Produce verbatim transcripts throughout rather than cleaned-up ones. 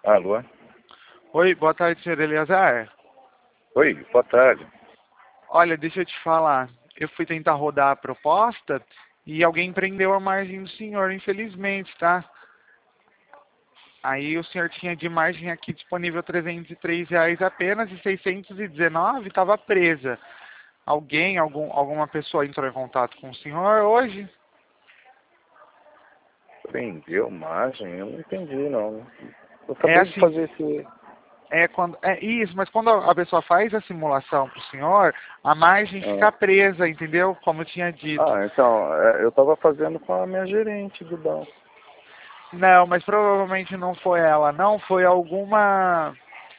Alô? Oi, boa tarde, senhor Eleazar. Oi, boa tarde. Olha, deixa eu te falar. Eu fui tentar rodar a proposta e alguém prendeu a margem do senhor, infelizmente, tá? Aí o senhor tinha de margem aqui disponível trezentos e três reais apenas e seiscentos e dezenove estava presa. Alguém, algum, alguma pessoa entrou em contato com o senhor hoje? Prendeu margem? Eu não entendi, não. Eu É acabei de assim, fazer esse... é quando é isso, mas quando a pessoa faz a simulação para o senhor, a margem Ah, fica presa, entendeu? Como eu tinha dito. ah, então, é, eu estava fazendo com a minha gerente do banco. Não, mas provavelmente não foi ela, não, foi alguma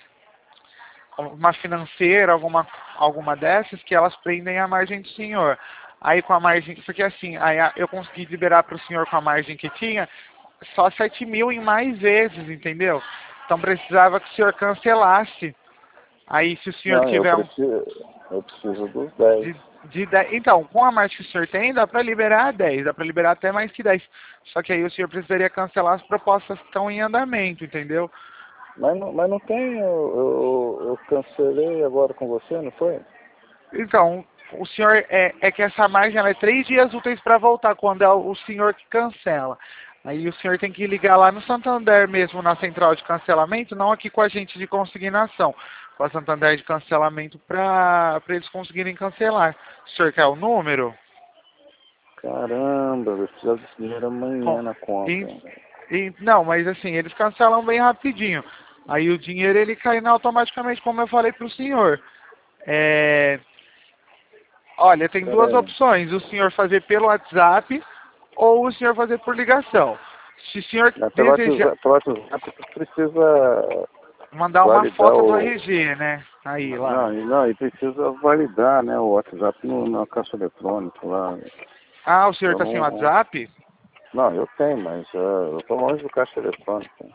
uma financeira, alguma alguma dessas que elas prendem a margem do senhor. Aí com a margem, porque assim, aí a- eu consegui liberar para o senhor com a margem que tinha só sete mil em mais vezes, entendeu? Então precisava que o senhor cancelasse. Aí se o senhor Não, eu tiver um preciso, eu preciso dos dez. de, de dez, então, com a margem que o senhor tem, dá para liberar dez, dá para liberar até mais que dez. Só que aí o senhor precisaria cancelar as propostas que estão em andamento, entendeu? Mas não, mas não tem, eu, eu, eu cancelei agora com você, não foi? Então, o senhor, é, é que essa margem ela é três dias úteis para voltar, quando é o senhor que cancela. Aí o senhor tem que ligar lá no Santander mesmo, na central de cancelamento, não aqui com a gente de consignação, com a Santander de cancelamento para eles conseguirem cancelar. O senhor quer o número? Caramba, eu preciso desse dinheiro Com, amanhã na conta. e, e, não, mas assim, eles cancelam bem rapidinho. Aí o dinheiro ele cai na- automaticamente, como eu falei para o senhor. É, olha, tem Pera duas aí. opções, o senhor fazer pelo WhatsApp ou o senhor fazer por ligação. Se o senhor Mas pelo deseja WhatsApp, pelo WhatsApp precisa mandar uma validar foto do o... R G, né? Aí, lá. Não, e- não, e precisa validar, né, o WhatsApp no, na caixa eletrônica lá. Ah, o senhor Eu está sem não... WhatsApp? Não, eu tenho, mas uh, eu tô longe do caixa eletrônico.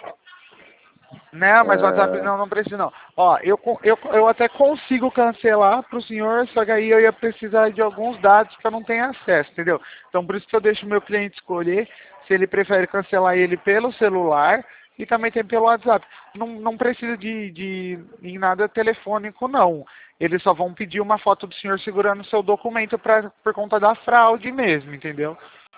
Não, mas o WhatsApp É, não, não precisa não. Ó, eu, co- eu, eu até consigo cancelar para o senhor, só que aí eu ia precisar de alguns dados que eu não tenho acesso, entendeu? Então por isso que eu deixo o meu cliente escolher se ele prefere cancelar ele pelo celular e também tem pelo WhatsApp. Não, não precisa de, de em nada telefônico, não. Eles só vão pedir uma foto do senhor segurando o seu documento pra, por conta da fraude mesmo, entendeu?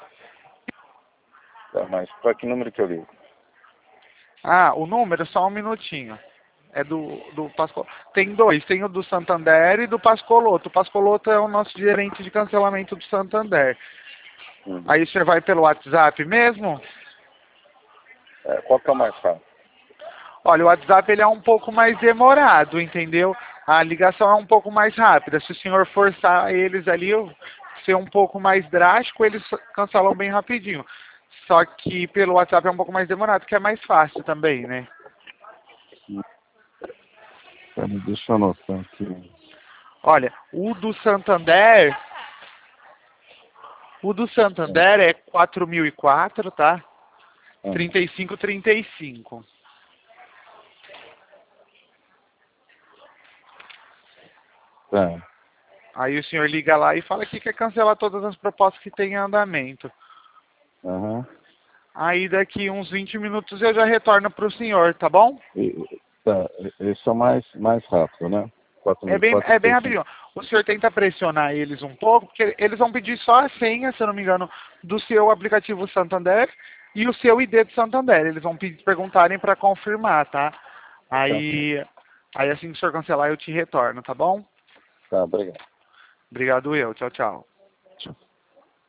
tá, mas para que número que eu ligo? Ah, o número, só um minutinho. É do, do Pascoloto. Tem dois, tem o do Santander e do Pascoloto. O Pascoloto é o nosso gerente de cancelamento do Santander. Uhum. Aí você vai pelo WhatsApp mesmo? É, qual que é o mais fácil? Olha, o WhatsApp ele é um pouco mais demorado, entendeu? A ligação é um pouco mais rápida. Se o senhor forçar eles ali, ser um pouco mais drástico, eles cancelam bem rapidinho. Só que pelo WhatsApp é um pouco mais demorado, que é mais fácil também, né? Pera, deixa eu anotar aqui. Olha, o do Santander, o do Santander é quatro mil e quatro, tá? Uhum. trinta e cinco trinta e cinco. Tá. Aí o senhor liga lá e fala que quer cancelar todas as propostas que tem em andamento. Uhum. Aí daqui uns vinte minutos eu já retorno para o senhor, tá bom? E, tá, esse é o mais, mais rápido, né? É bem, é bem quatro mil quatrocentos e trinta e cinco. rapidinho. O senhor tenta pressionar eles um pouco, porque eles vão pedir só a senha, se eu não me engano, do seu aplicativo Santander e o seu I D do Santander. Eles vão pedir, perguntarem para confirmar, tá? Tá, Aí, aí assim que o senhor cancelar eu te retorno, tá bom? tá, obrigado. Obrigado eu. Tchau, tchau. Tchau.